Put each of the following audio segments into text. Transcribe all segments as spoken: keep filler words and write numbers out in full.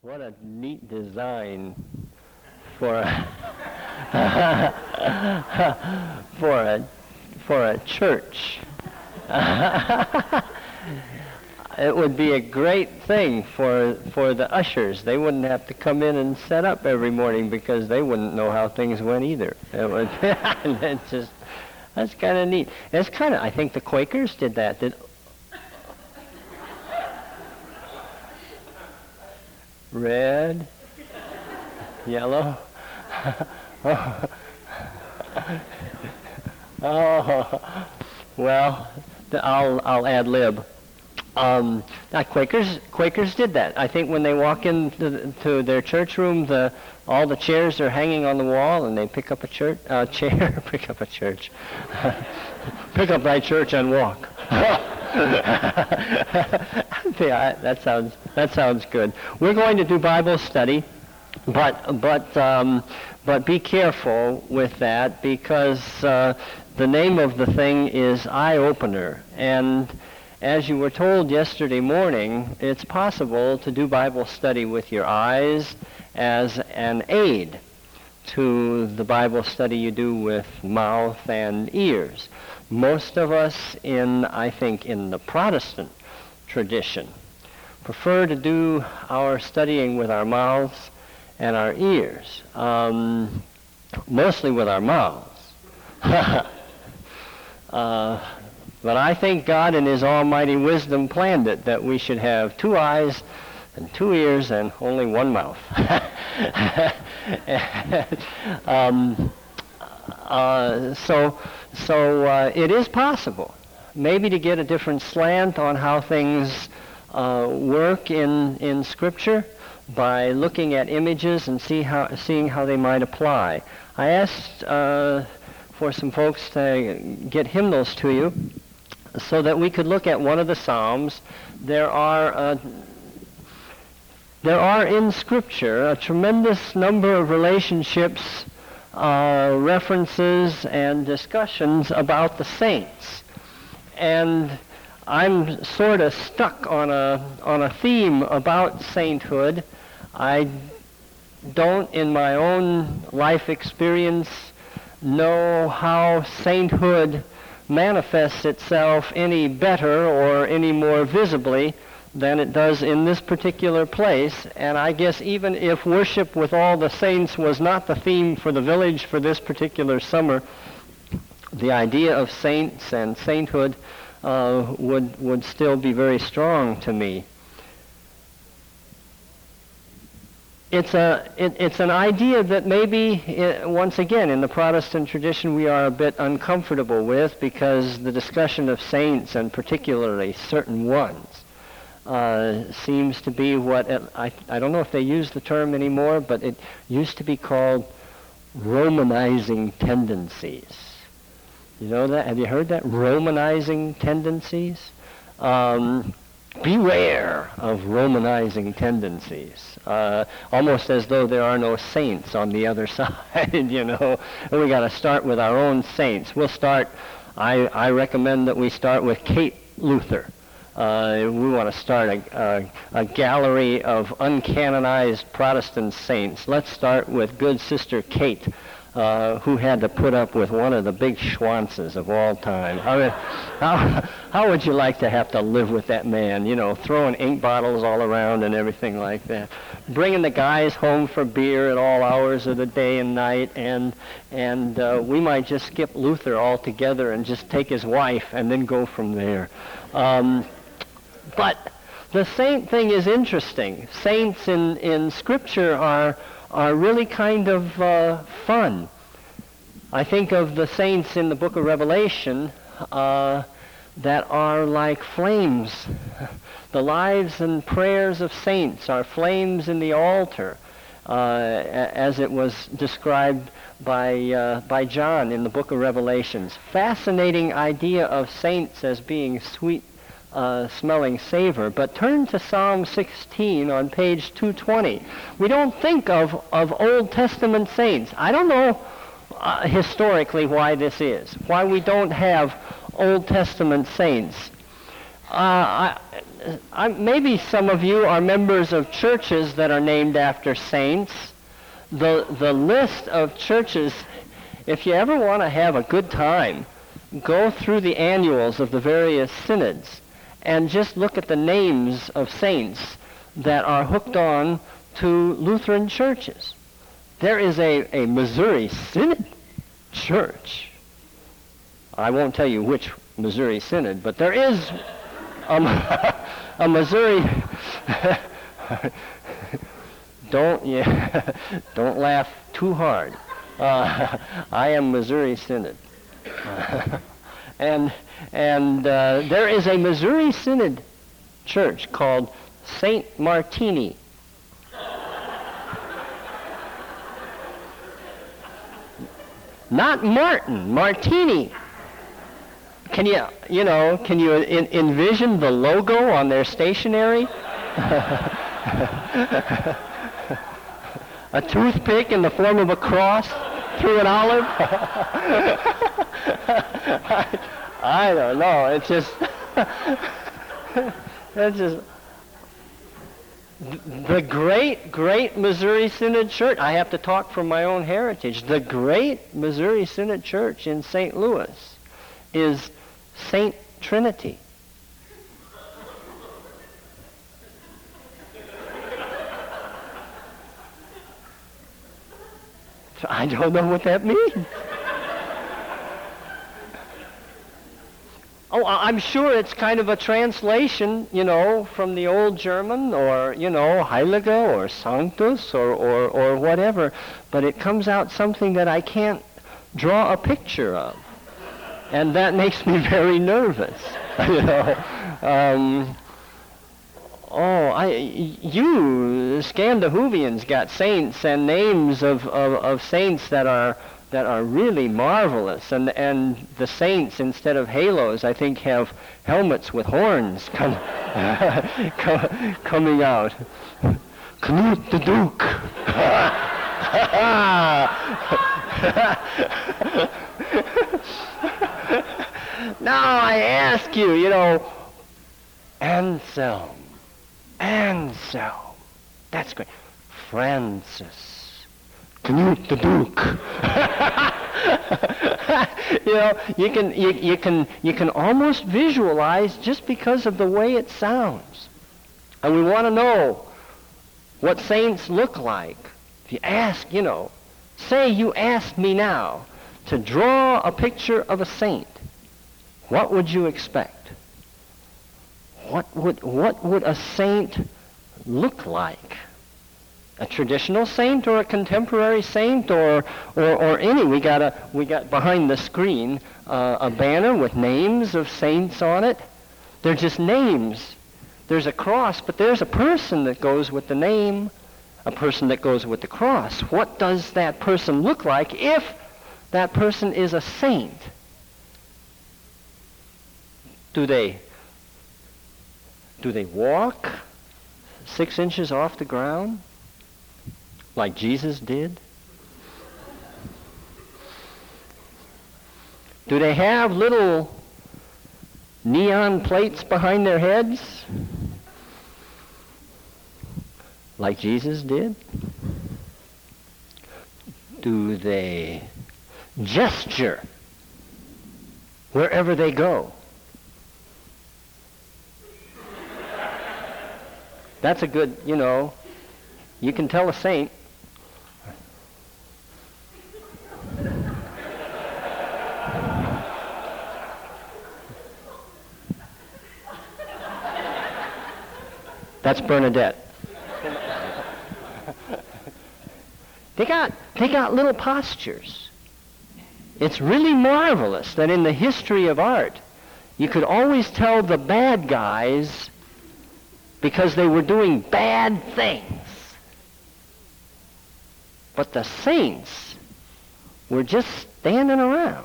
What a neat design for a for a for a church. It would be a great thing for for the ushers. They wouldn't have to come in and set up every morning because they wouldn't know how things went either. It would, it's just that's kind of neat. It's kind of I think the Quakers did that. Did red, yellow. Oh. Oh, well, I'll I'll ad lib. Um, now Quakers Quakers did that. I think when they walk into to their church room, the all the chairs are hanging on the wall, and they pick up a church uh, chair, pick up a church, pick up thy church and walk. Yeah, that sounds that sounds good. We're going to do Bible study, but but um, but be careful with that because uh, the name of the thing is Eye Opener, and as you were told yesterday morning, it's possible to do Bible study with your eyes as an aid to the Bible study you do with mouth and ears. Most of us in, I think, in the Protestant tradition prefer to do our studying with our mouths and our ears, um, mostly with our mouths. uh, but I think God in His almighty wisdom planned it that we should have two eyes and two ears and only one mouth. um, uh, so so uh, it is possible maybe to get a different slant on how things uh, work in, in Scripture by looking at images and see how seeing how they might apply. I asked uh, for some folks to get hymnals to you so that we could look at one of the Psalms. There are uh, there are in Scripture a tremendous number of relationships, uh, references, and discussions about the saints, and I'm sort of stuck on a on a theme about sainthood. I don't, in my own life experience, know how sainthood manifests itself any better or any more visibly than it does in this particular place. And I guess even if worship with all the saints was not the theme for the village for this particular summer, the idea of saints and sainthood uh, would would still be very strong to me. It's a it, it's an idea that maybe it, once again in the Protestant tradition we are a bit uncomfortable with because the discussion of saints, and particularly certain ones, uh, seems to be what it, I I don't know if they use the term anymore, but it used to be called Romanizing tendencies. You know that? Have you heard that? Romanizing tendencies. Um, Beware of Romanizing tendencies, uh, almost as though there are no saints on the other side, you know. And we got to start with our own saints. We'll start, I, I recommend that we start with Kate Luther. Uh, we want to start a, a, a gallery of uncanonized Protestant saints. Let's start with good Sister Kate, Uh, who had to put up with one of the big schwanzes of all time. I mean, how, how would you like to have to live with that man, you know, throwing ink bottles all around and everything like that, bringing the guys home for beer at all hours of the day and night, and and uh, we might just skip Luther altogether and just take his wife and then go from there. Um, but the saint thing is interesting. Saints in, in Scripture are are really kind of uh, fun. I think of the saints in the book of Revelation uh, that are like flames. The lives and prayers of saints are flames in the altar, uh, as it was described by uh, by John in the book of Revelations. Fascinating idea of saints as being sweet Uh, smelling savor. But turn to Psalm sixteen on page two twenty. We don't think of, of Old Testament saints. I don't know uh, historically why this is, why we don't have Old Testament saints. Uh, I, I, maybe some of you are members of churches that are named after saints. The, the list of churches, if you ever want to have a good time, go through the annuals of the various synods and just look at the names of saints that are hooked on to Lutheran churches. There is a, a Missouri Synod church. I won't tell you which Missouri Synod, but there is a, a Missouri... don't yeah, don't laugh too hard. Uh, I am Missouri Synod. Uh, and and uh, there is a Missouri Synod church called Saint Martini. Not Martin, Martini. Can you, you know, can you in, envision the logo on their stationery? A toothpick in the form of a cross through an olive? I, I don't know. It's just, it's just, the great, great Missouri Synod Church. I have to talk from my own heritage. The great Missouri Synod Church in Saint Louis is Saint Trinity. I don't know what that means. Oh, I'm sure it's kind of a translation, you know, from the old German, or, you know, Heilige or Sanctus or, or, or whatever, but it comes out something that I can't draw a picture of. And that makes me very nervous, you know. Um, oh, I, you, Scandinavians, got saints and names of, of, of saints that are that are really marvelous, and and the saints, instead of halos, I think have helmets with horns come, coming out. Knut the Duke. Now I ask you, you know, Anselm, Anselm, that's great. Francis. Knut the Duke. You know, you can you, you can you can almost visualize just because of the way it sounds. And we want to know what saints look like. If you ask, you know, say you asked me now to draw a picture of a saint, what would you expect? What would what would a saint look like? A traditional saint or a contemporary saint, or or, or any? We got a we got behind the screen uh, a banner with names of saints on it. They're just names. There's a cross, but there's a person that goes with the name, a person that goes with the cross. What does that person look like if that person is a saint? Do they do they walk six inches off the ground? Like Jesus did? Do they have little neon plates behind their heads? Like Jesus did? Do they gesture wherever they go? That's a good, you know, you can tell a saint. That's Bernadette. They got they got little postures. It's really marvelous that in the history of art, you could always tell the bad guys because they were doing bad things. But the saints were just standing around.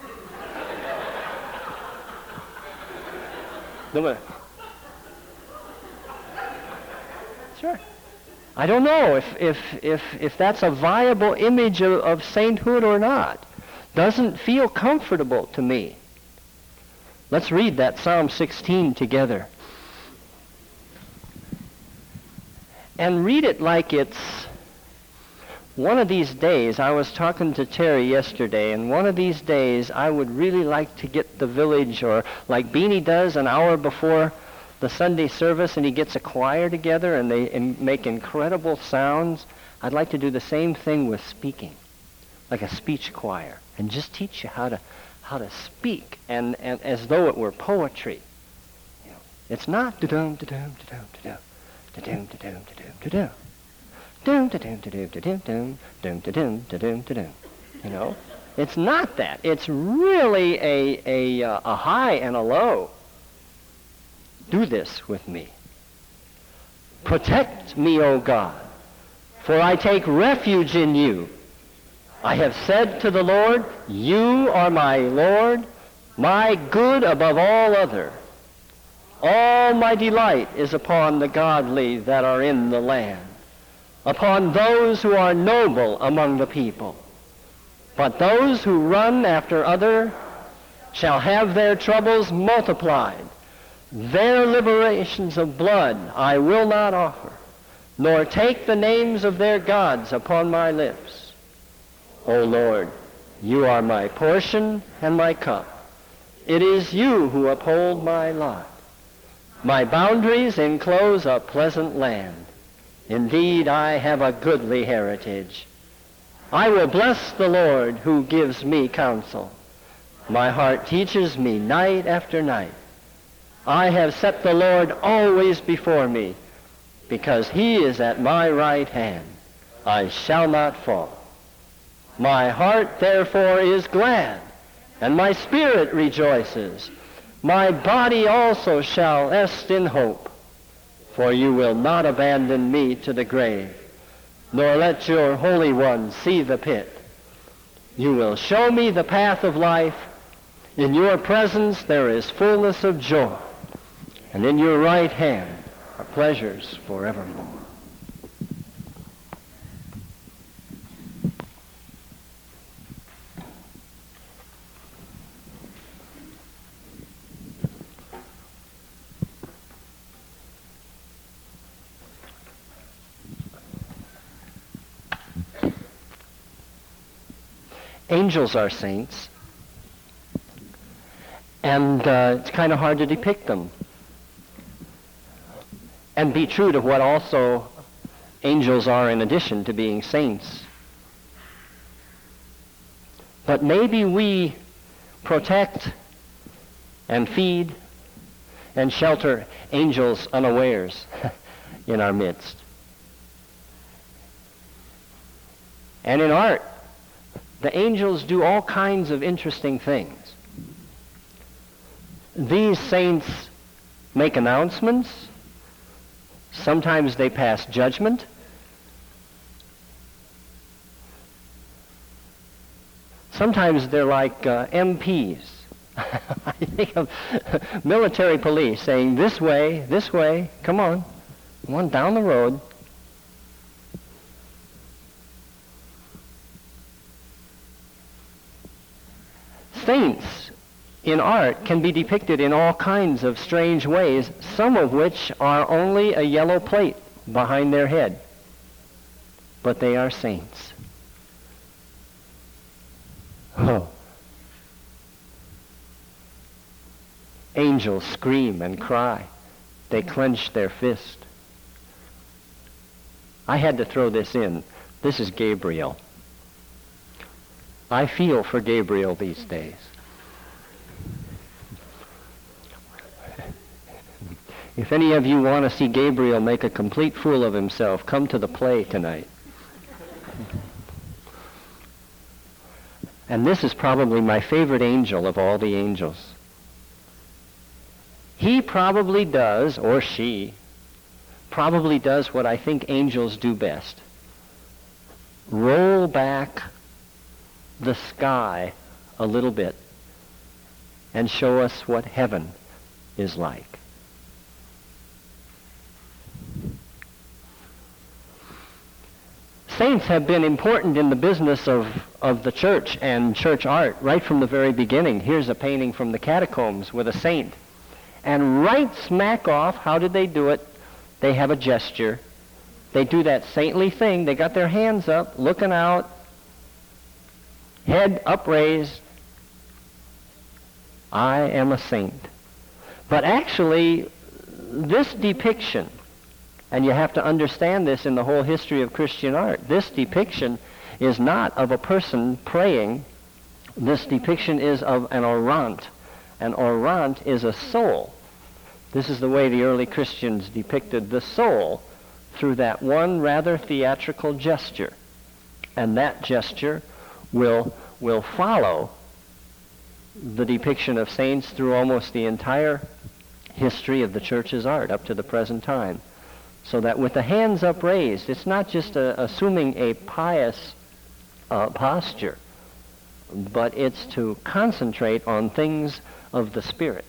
Sure. I don't know if, if, if, if that's a viable image of, of sainthood or not. Doesn't feel comfortable to me. Let's read that Psalm sixteen together. and read it like it's one of these days. I was talking to Terry yesterday, and one of these days I would really like to get the village, or like Beanie does an hour before the Sunday service, and he gets a choir together and they in- make incredible sounds. I'd like to do the same thing with speaking, like a speech choir, and just teach you how to how to speak, and, and as though it were poetry. You know, it's not da-dum, da-dum, da-dum, da-dum, da-dum, da-dum, da-dum, da-dum, da-dum, da-dum, da-dum, da-dum, dum, da-dum, da-dum, da-dum. You know, it's not that. It's really a a uh, a high and a low. Do this with me. Protect me, O God, for I take refuge in you. I have said to the Lord, you are my Lord, my good above all other. All my delight is upon the godly that are in the land, upon those who are noble among the people. But those who run after other shall have their troubles multiplied. Their liberations of blood I will not offer, nor take the names of their gods upon my lips. O Lord, you are my portion and my cup. It is you who uphold my lot. My boundaries enclose a pleasant land. Indeed, I have a goodly heritage. I will bless the Lord who gives me counsel. My heart teaches me night after night. I have set the Lord always before me, because he is at my right hand. I shall not fall. My heart therefore is glad, and my spirit rejoices. My body also shall rest in hope, for you will not abandon me to the grave, nor let your Holy One see the pit. You will show me the path of life. In your presence there is fullness of joy, and in your right hand are pleasures forevermore. Angels are saints, and uh, it's kind of hard to depict them and be true to what also angels are in addition to being saints. But maybe we protect and feed and shelter angels unawares in our midst. And in art, the angels do all kinds of interesting things. These saints make announcements. Sometimes they pass judgment. Sometimes they're like uh, M Ps. I think of military police saying, this way, this way, come on, come on down the road. Saints in art can be depicted in all kinds of strange ways, some of which are only a yellow plate behind their head. But they are saints. Oh. Angels scream and cry. They clench their fist. I had to throw this in. This is Gabriel. I feel for Gabriel these days. If any of you want to see Gabriel make a complete fool of himself, come to the play tonight. And this is probably my favorite angel of all the angels. He probably does, or she, probably does what I think angels do best. Roll back the sky a little bit and show us what heaven is like. Saints have been important in the business of, of the church and church art right from the very beginning. Here's a painting from the catacombs with a saint. And right smack off, how did they do it? They have a gesture. They do that saintly thing. They got their hands up, looking out, head upraised. I am a saint. But actually, this depiction, and you have to understand this in the whole history of Christian art, this depiction is not of a person praying. This depiction is of an orant. An orant is a soul. This is the way the early Christians depicted the soul, through that one rather theatrical gesture. And that gesture will, will follow the depiction of saints through almost the entire history of the church's art up to the present time. So that with the hands upraised, it's not just a, assuming a pious uh, posture, but it's to concentrate on things of the Spirit.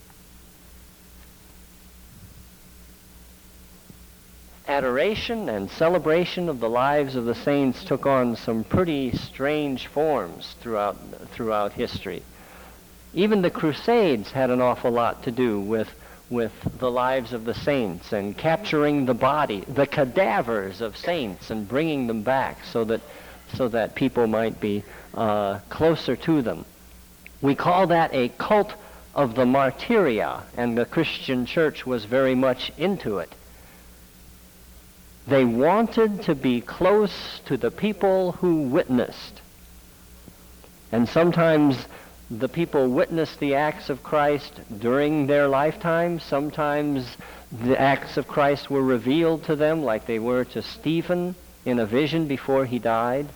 Adoration and celebration of the lives of the saints took on some pretty strange forms throughout throughout history. Even the Crusades had an awful lot to do with with the lives of the saints and capturing the body, the cadavers of saints, and bringing them back so that so that people might be uh, closer to them. We call that a cult of the martyria, and the Christian church was very much into it. They wanted to be close to the people who witnessed. And sometimes the people witnessed the acts of Christ during their lifetime. Sometimes the acts of Christ were revealed to them, like they were to Stephen in a vision before he died.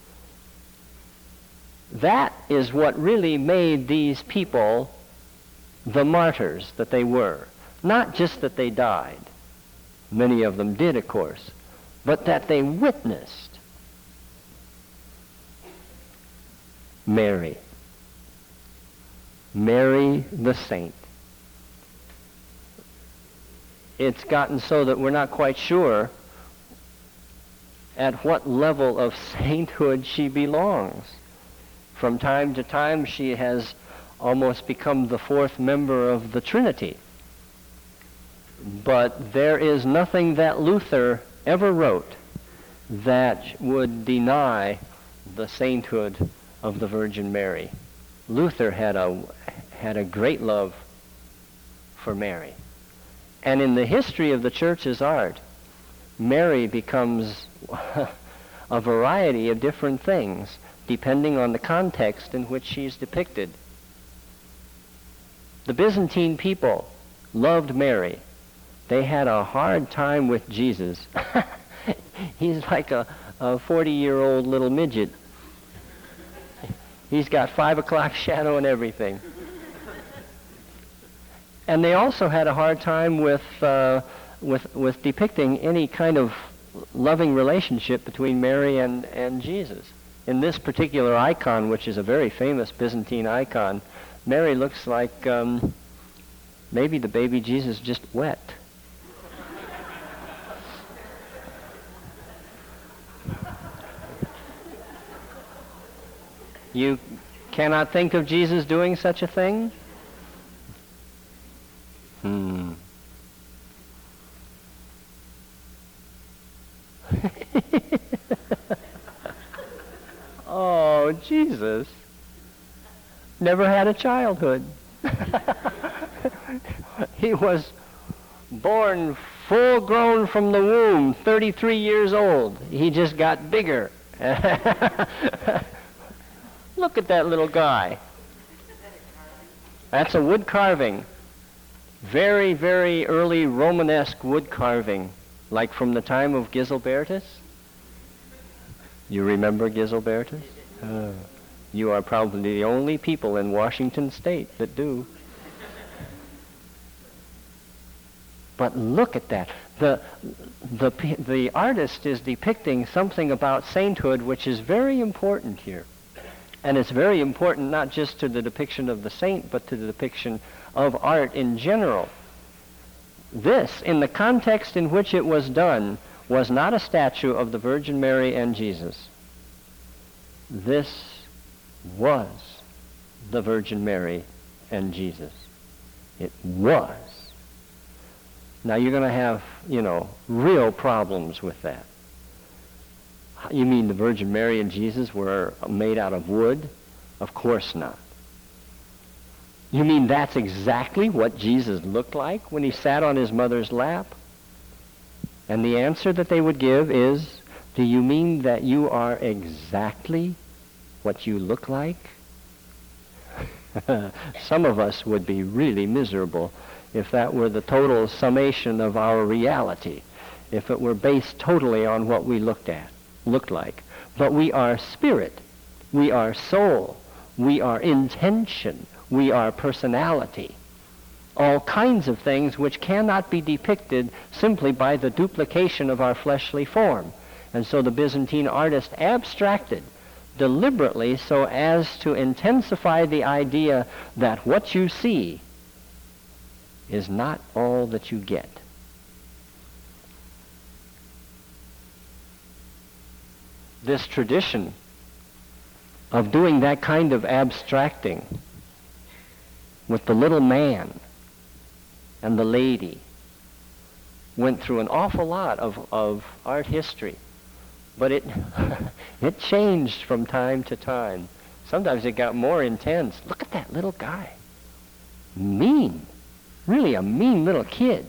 That is what really made these people the martyrs that they were. Not just that they died. Many of them did, of course, but that they witnessed. Mary. Mary the saint. It's gotten so that we're not quite sure at what level of sainthood she belongs. From time to time, she has almost become the fourth member of the Trinity. But there is nothing that Luther ever wrote that would deny the sainthood of the Virgin Mary. Luther had a had a great love for Mary. And in the history of the church's art, Mary becomes a variety of different things depending on the context in which she's depicted. The Byzantine people loved Mary. They had a hard time with Jesus. He's like a, a forty-year-old little midget. He's got five o'clock shadow and everything. And they also had a hard time with, uh, with, with depicting any kind of loving relationship between Mary and, and Jesus. In this particular icon, which is a very famous Byzantine icon, Mary looks like um, maybe the baby Jesus just wet. You cannot think of Jesus doing such a thing? Hmm. Oh, Jesus never had a childhood. He was born full grown from the womb, thirty-three years old. He just got bigger. Look at that little guy. That's a wood carving. Very, very early Romanesque wood carving, like from the time of Giselbertus. You remember Giselbertus? Uh, you are probably the only people in Washington State that do. But look at that. The, the, the artist is depicting something about sainthood which is very important here. And it's very important not just to the depiction of the saint, but to the depiction of art in general. This, in the context in which it was done, was not a statue of the Virgin Mary and Jesus. This was the Virgin Mary and Jesus. It was. Now you're going to have, you know, real problems with that. You mean the Virgin Mary and Jesus were made out of wood? Of course not. You mean that's exactly what Jesus looked like when he sat on his mother's lap? And the answer that they would give is, do you mean that you are exactly what you look like? Some of us would be really miserable if that were the total summation of our reality, if it were based totally on what we looked at, looked like. But we are spirit, we are soul, we are intention, we are personality. All kinds of things which cannot be depicted simply by the duplication of our fleshly form. And so the Byzantine artist abstracted deliberately so as to intensify the idea that what you see is not all that you get. This tradition of doing that kind of abstracting with the little man and the lady went through an awful lot of, of art history. But it it changed from time to time. Sometimes it got more intense. Look at that little guy. Mean. Really a mean little kid.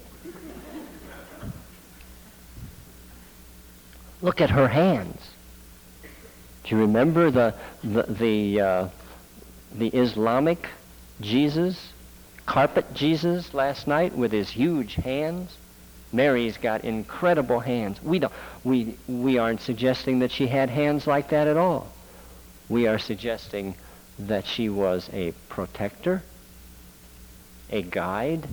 Look at her hands. Do you remember the the the, uh, the Islamic Jesus, carpet Jesus last night with his huge hands? Mary's got incredible hands. We don't we we aren't suggesting that she had hands like that at all. We are suggesting that she was a protector, a guide,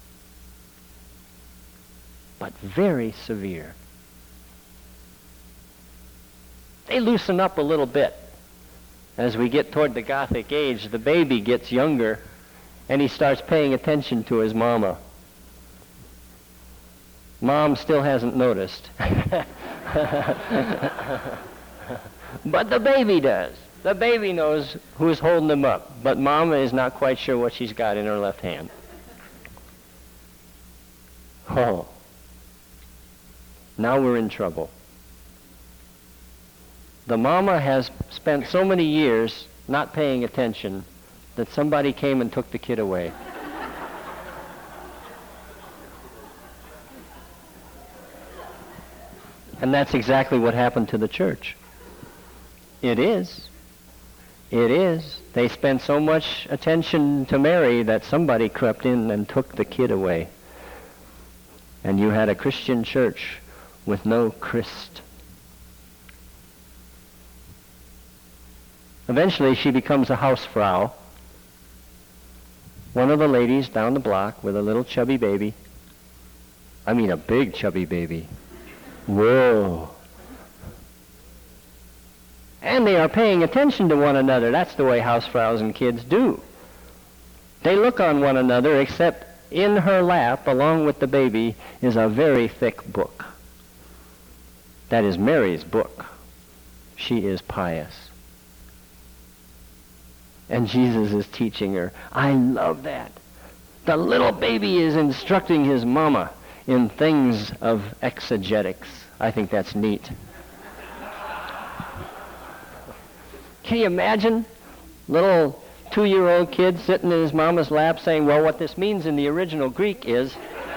but very severe. They loosen up a little bit. As we get toward the Gothic age, the baby gets younger and he starts paying attention to his mama. Mom still hasn't noticed. But the baby does. The baby knows who's holding him up, but Mama is not quite sure what she's got in her left hand. Oh. Now we're in trouble. The mama has spent so many years not paying attention that somebody came and took the kid away. And that's exactly what happened to the church. It is. It is. They spent so much attention to Mary that somebody crept in and took the kid away. And you had a Christian church with no Christ. Eventually she becomes a housefrau. One of the ladies down the block with a little chubby baby. I mean a big chubby baby. Whoa. And they are paying attention to one another. That's the way housefraus and kids do. They look on one another, except in her lap, along with the baby, is a very thick book. That is Mary's book. She is pious. And Jesus is teaching her. I love that. The little baby is instructing his mama in things of exegetics. I think that's neat. Can you imagine little two-year-old kid sitting in his mama's lap saying, well, what this means in the original Greek is...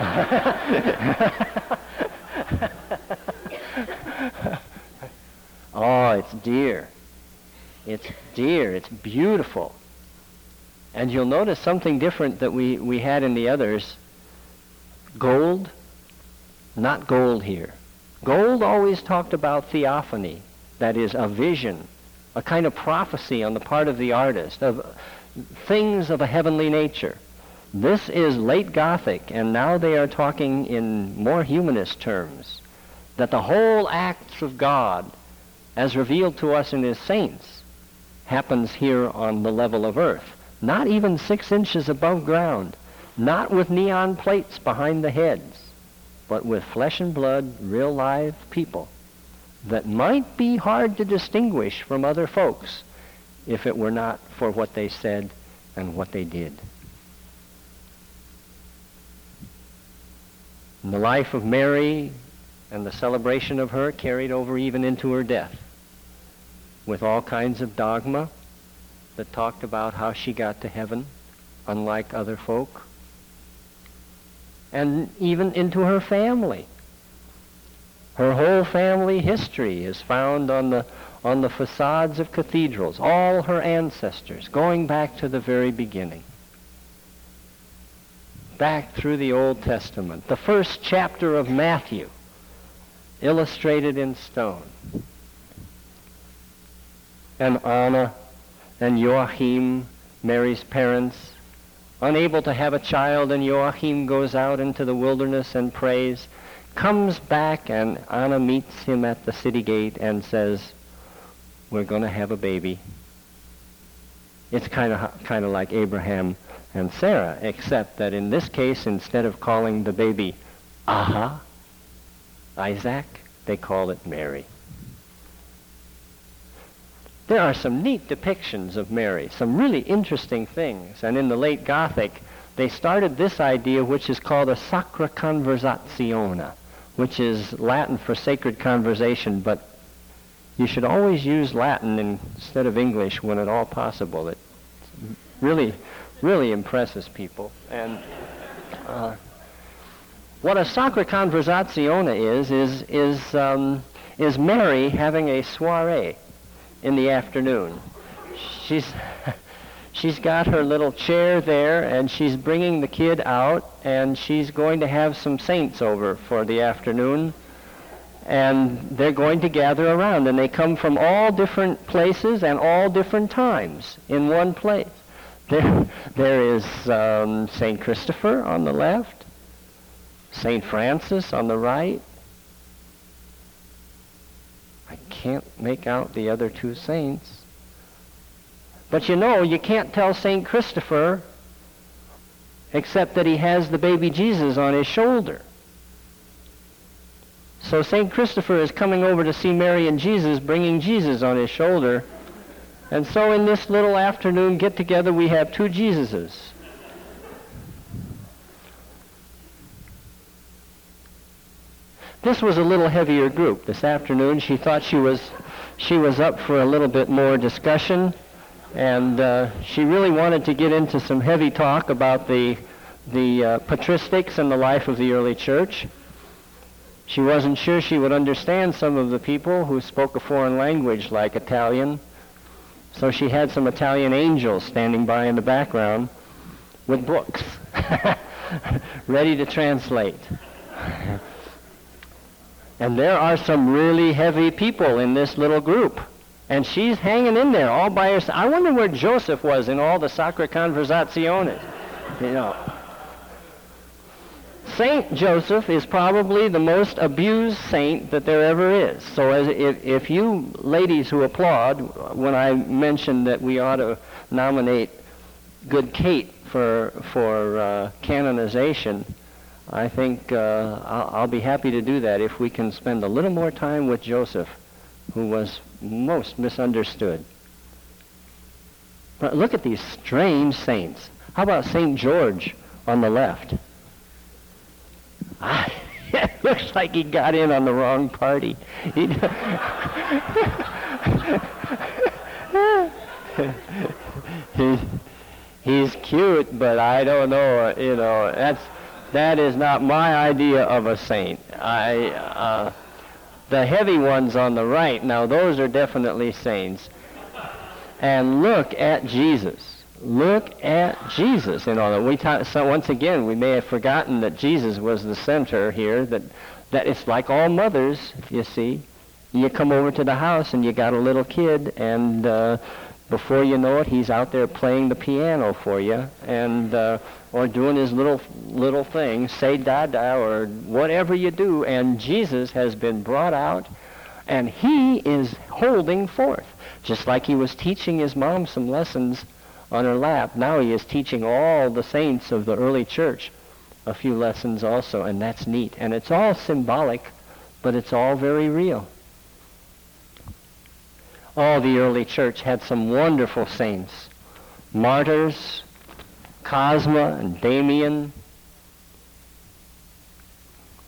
Oh, it's dear. It's dear. It's beautiful. And you'll notice something different that we, we had in the others. Gold, not gold here. Gold always talked about theophany, that is, a vision, a kind of prophecy on the part of the artist, of things of a heavenly nature. This is late Gothic, and now they are talking in more humanist terms, that the whole acts of God, as revealed to us in his saints, happens here on the level of earth, not even six inches above ground, not with neon plates behind the heads, but with flesh and blood, real live people that might be hard to distinguish from other folks if it were not for what they said and what they did. And the life of Mary and the celebration of her carried over even into her death, with all kinds of dogma that talked about how she got to heaven, unlike other folk, and even into her family. Her whole family history is found on the on the facades of cathedrals, all her ancestors, going back to the very beginning, back through the Old Testament, the first chapter of Matthew, illustrated in stone. And Anna and Joachim, Mary's parents, unable to have a child, and Joachim goes out into the wilderness and prays, comes back, and Anna meets him at the city gate and says, "We're going to have a baby." It's kind of kind of like Abraham and Sarah, except that in this case, instead of calling the baby Aha, Isaac, they call it Mary. There are some neat depictions of Mary, some really interesting things. And in the late Gothic, they started this idea, which is called a Sacra Conversazione, which is Latin for sacred conversation, but you should always use Latin instead of English when at all possible. It really, really impresses people. And uh, what a Sacra Conversazione is, is, is, um, is Mary having a soiree in the afternoon. She's she's got her little chair there, and she's bringing the kid out, and she's going to have some saints over for the afternoon, and they're going to gather around, and they come from all different places and all different times in one place. There, there is um, Saint Christopher on the left, Saint Francis on the right. I can't make out the other two saints. But you know, you can't tell Saint Christopher except that he has the baby Jesus on his shoulder. So Saint Christopher is coming over to see Mary and Jesus, bringing Jesus on his shoulder. And so in this little afternoon get-together, we have two Jesuses. This was a little heavier group this afternoon. She thought she was she was up for a little bit more discussion, and uh, she really wanted to get into some heavy talk about the the uh, patristics and the life of the early church. She wasn't sure she would understand some of the people who spoke a foreign language like Italian, so she had some Italian angels standing by in the background with books, ready to translate. And there are some really heavy people in this little group. And she's hanging in there all by herself. I wonder where Joseph was in all the Sacra Conversaziones. You know. Saint Joseph is probably the most abused saint that there ever is. So as if, if you ladies who applaud when I mentioned that we ought to nominate Good Kate for, for uh, canonization, I think uh, I'll, I'll be happy to do that if we can spend a little more time with Joseph, who was most misunderstood. But look at these strange saints. How about Saint George on the left? Ah, it looks like he got in on the wrong party. He he, he's cute, but I don't know, you know, that's That is not my idea of a saint. I, uh, the heavy ones on the right, now those are definitely saints. And look at Jesus. Look at Jesus. You know, we ta- so once again, we may have forgotten that Jesus was the center here, that, that it's like all mothers, you see. You come over to the house and you got a little kid, and uh, before you know it, he's out there playing the piano for you, and uh, or doing his little little thing, say da-da, or whatever you do, and Jesus has been brought out, and he is holding forth. Just like he was teaching his mom some lessons on her lap, now he is teaching all the saints of the early church a few lessons also, and that's neat. And it's all symbolic, but it's all very real. All the early church had some wonderful saints. Martyrs, Cosma and Damian.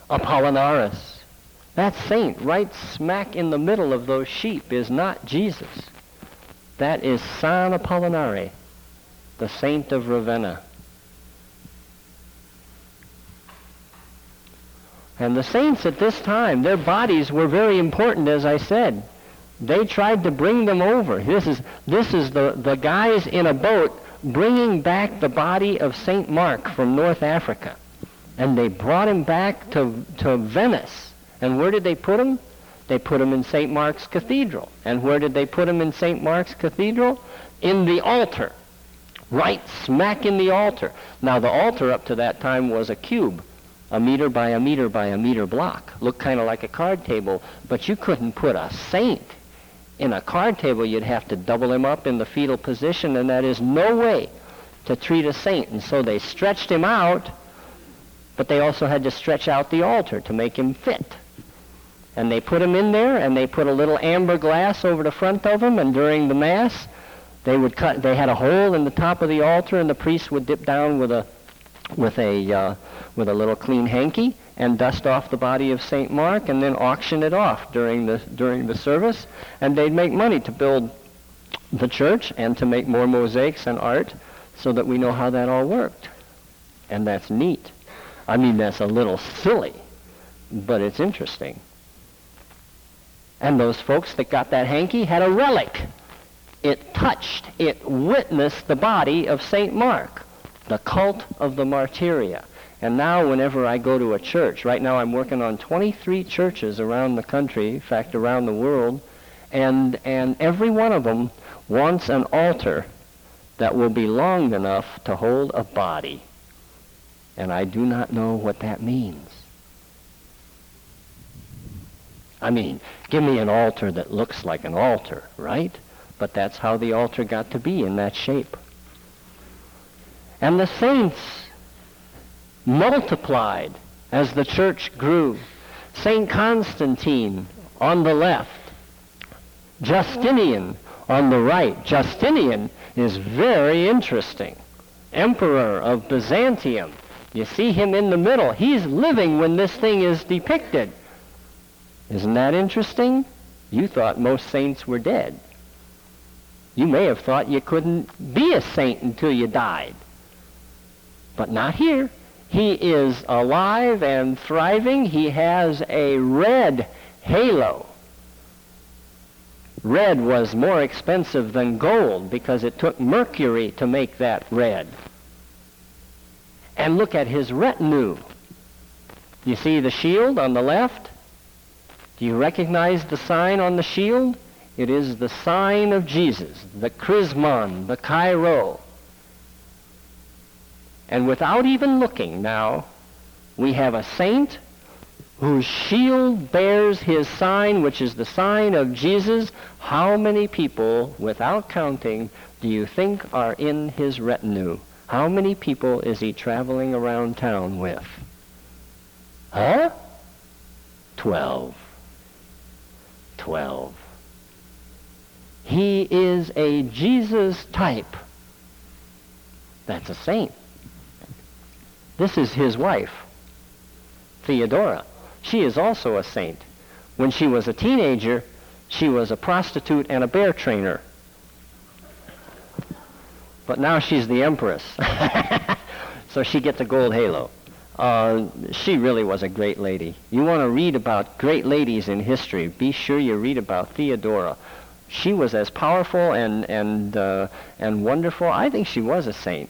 Apollinaris. That saint right smack in the middle of those sheep is not Jesus. That is San Apollinare, the saint of Ravenna. And the saints at this time, their bodies were very important, as I said. They tried to bring them over. This is, this is the, the guys in a boat bringing back the body of Saint Mark from North Africa. And they brought him back to, to Venice. And where did they put him? They put him in Saint Mark's Cathedral. And where did they put him in Saint Mark's Cathedral? In the altar. Right smack in the altar. Now, the altar up to that time was a cube. A meter by a meter by a meter block. Looked kind of like a card table, but you couldn't put a saint in a card table. You'd have to double him up in the fetal position, and that is no way to treat a saint. And so they stretched him out, but they also had to stretch out the altar to make him fit. And they put him in there, and they put a little amber glass over the front of him, and during the Mass, they would cut, they had a hole in the top of the altar, and the priest would dip down with a with a uh, with a little clean hanky and dust off the body of Saint Mark, and then auction it off during the during the service, and they'd make money to build the church and to make more mosaics and art, so that we know how that all worked. And that's neat. I mean, that's a little silly, but it's interesting. And those folks that got that hanky had a relic. It touched, it witnessed the body of Saint Mark. The cult of the martyria. And now whenever I go to a church, right now I'm working on twenty-three churches around the country, in fact around the world, and, and every one of them wants an altar that will be long enough to hold a body. And I do not know what that means. I mean, give me an altar that looks like an altar, right? But that's how the altar got to be, in that shape. And the saints multiplied as the church grew. Saint Constantine on the left, Justinian on the right. Justinian is very interesting. Emperor of Byzantium. You see him in the middle. He's living when this thing is depicted. Isn't that interesting? You thought most saints were dead. You may have thought you couldn't be a saint until you died. But not here. He is alive and thriving. He has a red halo. Red was more expensive than gold because it took mercury to make that red. And look at his retinue. You see the shield on the left? Do you recognize the sign on the shield? It is the sign of Jesus, the chrismon, the Chi-Rho. And without even looking now, we have a saint whose shield bears his sign, which is the sign of Jesus. How many people, without counting, do you think are in his retinue? How many people is he traveling around town with? Huh? Twelve. Twelve. He is a Jesus type. That's a saint. This is his wife, Theodora. She is also a saint. When she was a teenager, she was a prostitute and a bear trainer. But now she's the empress. So she gets a gold halo. Uh, she really was a great lady. You want to read about great ladies in history, be sure you read about Theodora. She was as powerful and, and, uh, and wonderful. I think she was a saint.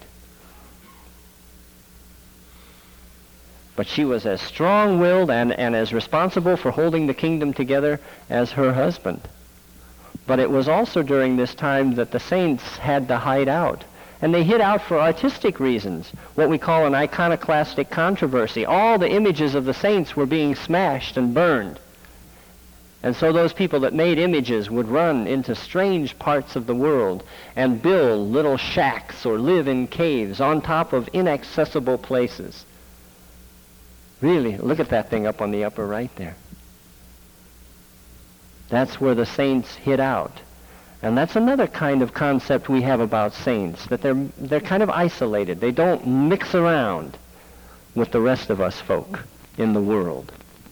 But she was as strong-willed and, and as responsible for holding the kingdom together as her husband. But it was also during this time that the saints had to hide out. And they hid out for artistic reasons, what we call an iconoclastic controversy. All the images of the saints were being smashed and burned. And so those people that made images would run into strange parts of the world and build little shacks or live in caves on top of inaccessible places. Really, look at that thing up on the upper right there. That's where the saints hid out. And that's another kind of concept we have about saints, that they're, they're kind of isolated. They don't mix around with the rest of us folk. in the world.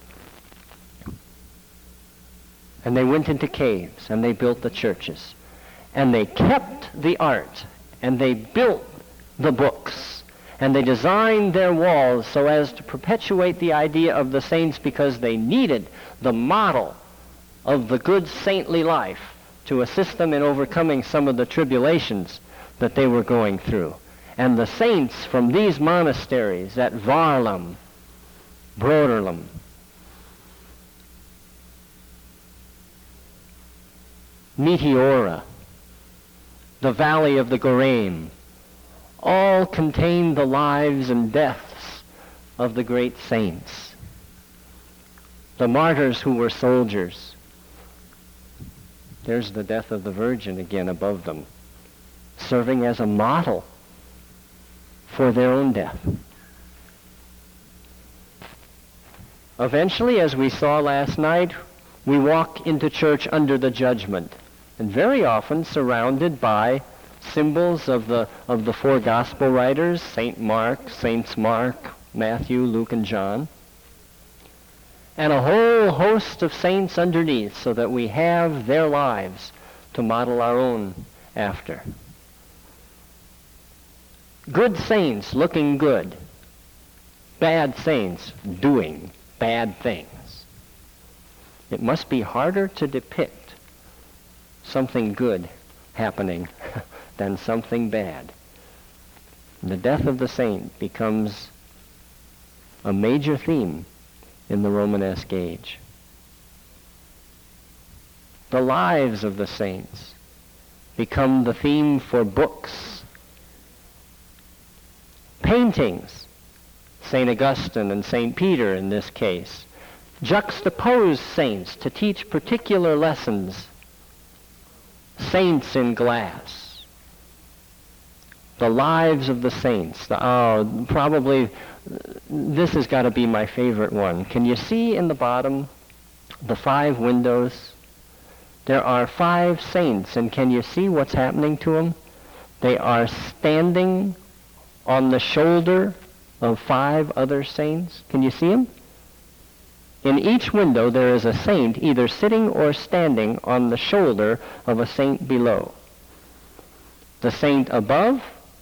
And they went into caves, and they built the churches. And they kept the art, and they built the books, and they designed their walls so as to perpetuate the idea of the saints, because they needed the model of the good saintly life to assist them in overcoming some of the tribulations that they were going through. And the saints from these monasteries at Varlam, Broderlam, Meteora, the Valley of the Goraim, all contain the lives and deaths of the great saints. The martyrs who were soldiers. There's the death of the Virgin again above them, serving as a model for their own death. Eventually, as we saw last night, we walk into church under the judgment, and very often surrounded by symbols of the of the four gospel writers, Saint Mark, Saints Mark, Matthew, Luke, and John, and a whole host of saints underneath, so that we have their lives to model our own after. Good saints looking good, bad saints doing bad things. It must be harder to depict something good happening than something bad. The death of the saint becomes a major theme in the Romanesque age. The lives of the saints become the theme for books. Paintings, Saint Augustine and Saint Peter in this case, juxtapose saints to teach particular lessons. Saints in glass. The lives of the saints. The, oh, probably this has got to be my favorite one. Can you see in the bottom the five windows? There are five saints, and can you see what's happening to them? They are standing on the shoulder of five other saints. Can you see them? In each window there is a saint either sitting or standing on the shoulder of a saint below. The saint above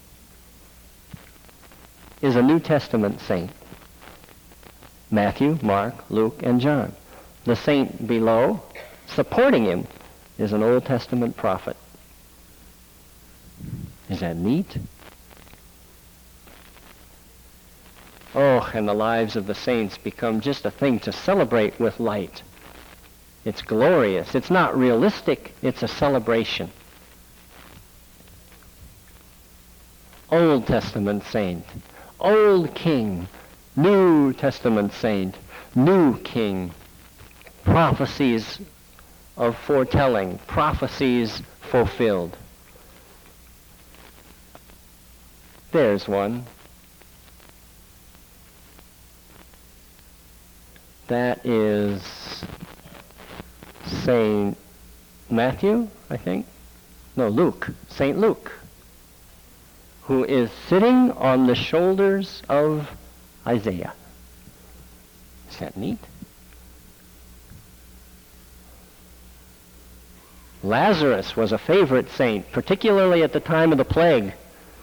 is a New Testament saint. Matthew, Mark, Luke, and John. The saint below, supporting him, is an Old Testament prophet. Is that neat? Oh, and the lives of the saints become just a thing to celebrate with light. It's glorious. It's not realistic. It's a celebration. Old Testament saint, old king, New Testament saint, new king. Prophecies of foretelling, prophecies fulfilled. There's one. That is Saint Matthew, I think. No, Luke. Saint Luke, who is sitting on the shoulders of Isaiah. Is that neat? Lazarus was a favorite saint, particularly at the time of the plague.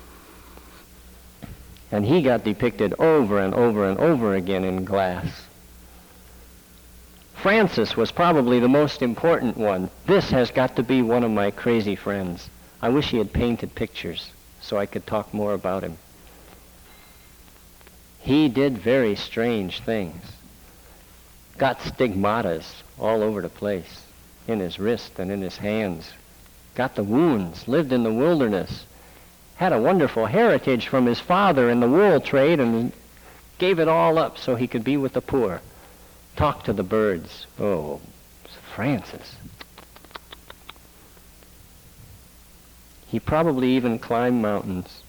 And he got depicted over and over and over again in glass. Francis was probably the most important one. This has got to be one of my crazy friends. I wish he had painted pictures so I could talk more about him. He did very strange things. Got stigmatas all over the place, in his wrist and in his hands. Got the wounds, lived in the wilderness, had a wonderful heritage from his father in the wool trade, and gave it all up so he could be with the poor. Talk to the birds. Oh, Francis. He probably even climbed mountains.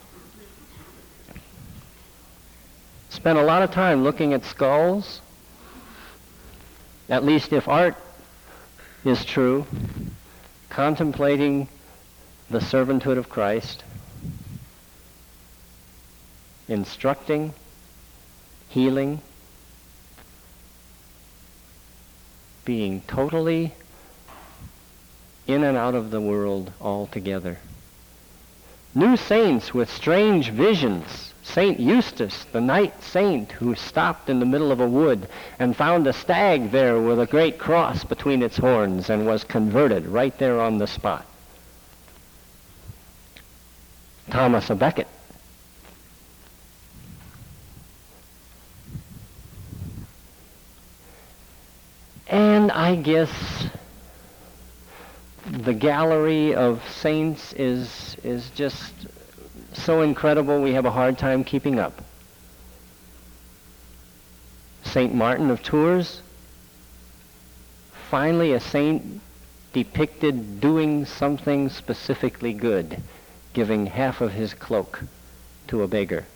Spent a lot of time looking at skulls. At least if art is true, contemplating the servanthood of Christ, instructing, healing, being totally in and out of the world altogether. New saints with strange visions. Saint Eustace, the knight saint who stopped in the middle of a wood and found a stag there with a great cross between its horns and was converted right there on the spot. Thomas à Becket. And I guess the gallery of saints is is just so incredible we have a hard time keeping up. Saint Martin of Tours, finally a saint depicted doing something specifically good, giving half of his cloak to a beggar.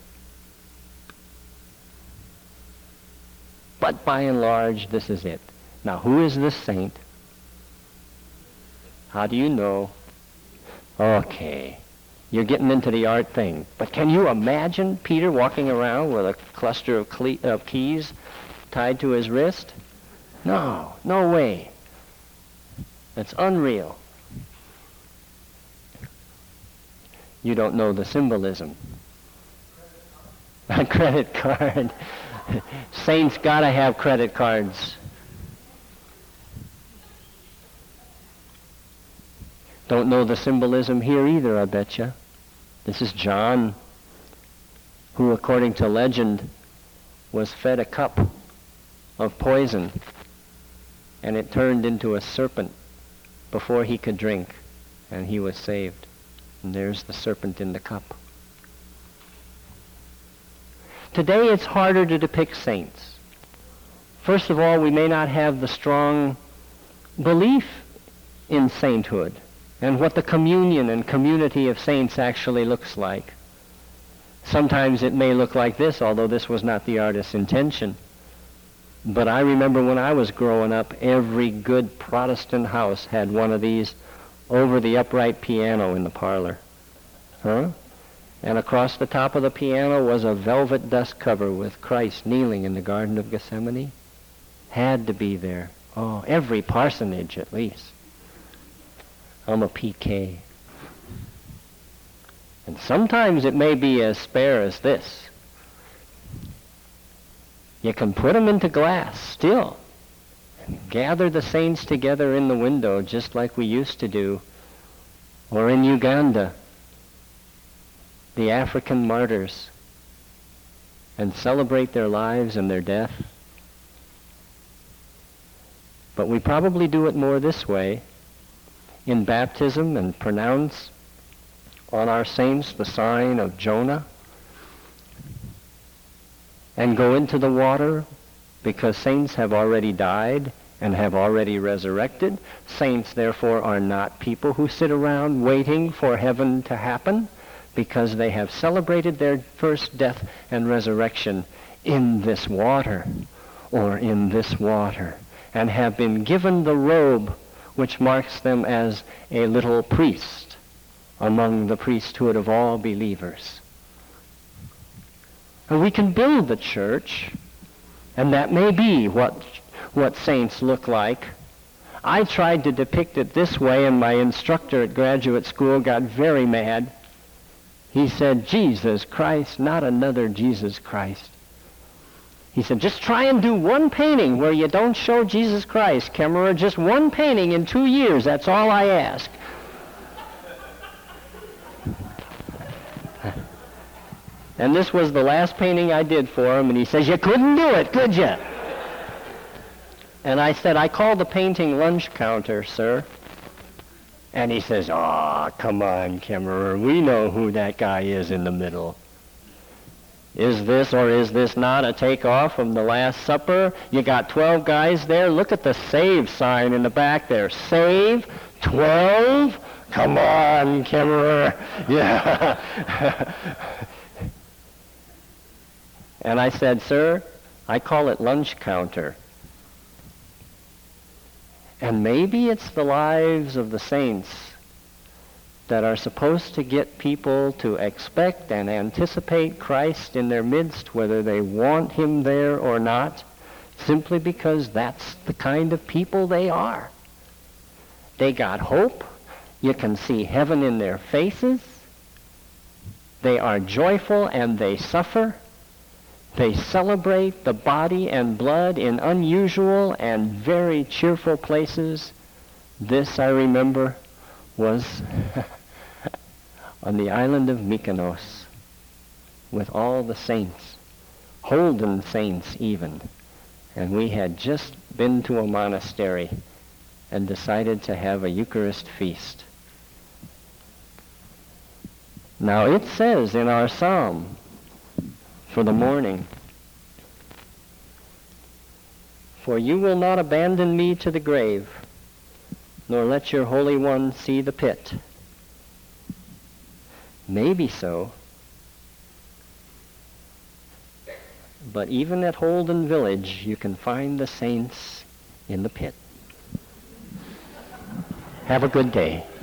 But by and large, this is it. Now, who is this saint? How do you know? Okay, you're getting into the art thing. But can you imagine Peter walking around with a cluster of, cle- of keys tied to his wrist? No, no way. That's unreal. You don't know the symbolism. A credit card. Saints gotta have credit cards. Don't know the symbolism here either, I betcha. This is John, who, according to legend, was fed a cup of poison, and it turned into a serpent before he could drink, and he was saved. And there's the serpent in the cup. Today it's harder to depict saints. First of all, we may not have the strong belief in sainthood and what the communion and community of saints actually looks like. Sometimes it may look like this, although this was not the artist's intention. But I remember when I was growing up, every good Protestant house had one of these over the upright piano in the parlor. Huh? And across the top of the piano was a velvet dust cover with Christ kneeling in the Garden of Gethsemane. Had to be there. Oh, every parsonage at least. I'm a P K. And sometimes it may be as spare as this. You can put them into glass still and gather the saints together in the window just like we used to do. Or in Uganda, the African martyrs, and celebrate their lives and their death. But we probably do it more this way, in baptism, and pronounce on our saints the sign of Jonah, and go into the water because saints have already died and have already resurrected. Saints, therefore, are not people who sit around waiting for heaven to happen, because they have celebrated their first death and resurrection in this water, or in this water, and have been given the robe which marks them as a little priest among the priesthood of all believers. And we can build the church, and that may be what, what saints look like. I tried to depict it this way, and my instructor at graduate school got very mad. He said, Jesus Christ, not another Jesus Christ. He said, just try and do one painting where you don't show Jesus Christ, Kemmerer. Just one painting in two years. That's all I ask. And this was the last painting I did for him, and he says, you couldn't do it, could you? And I said, I call the painting lunch counter, sir. And he says, oh, come on, Kemmerer, we know who that guy is in the middle. Is this or is this not a takeoff from the Last Supper? You got twelve guys there. Look at the save sign in the back there. Save? twelve? Come on, Kemmerer. Yeah. And I said, sir, I call it lunch counter. And maybe it's the lives of the saints that are supposed to get people to expect and anticipate Christ in their midst, whether they want him there or not, simply because that's the kind of people they are. They got hope. You can see heaven in their faces. They are joyful and they suffer. They celebrate the body and blood in unusual and very cheerful places. This, I remember, was on the island of Mykonos with all the saints, Holden saints even. And we had just been to a monastery and decided to have a Eucharist feast. Now it says in our psalm for the morning, "For you will not abandon me to the grave, nor let your Holy One see the pit." Maybe so. But even at Holden Village, you can find the saints in the pit. Have a good day.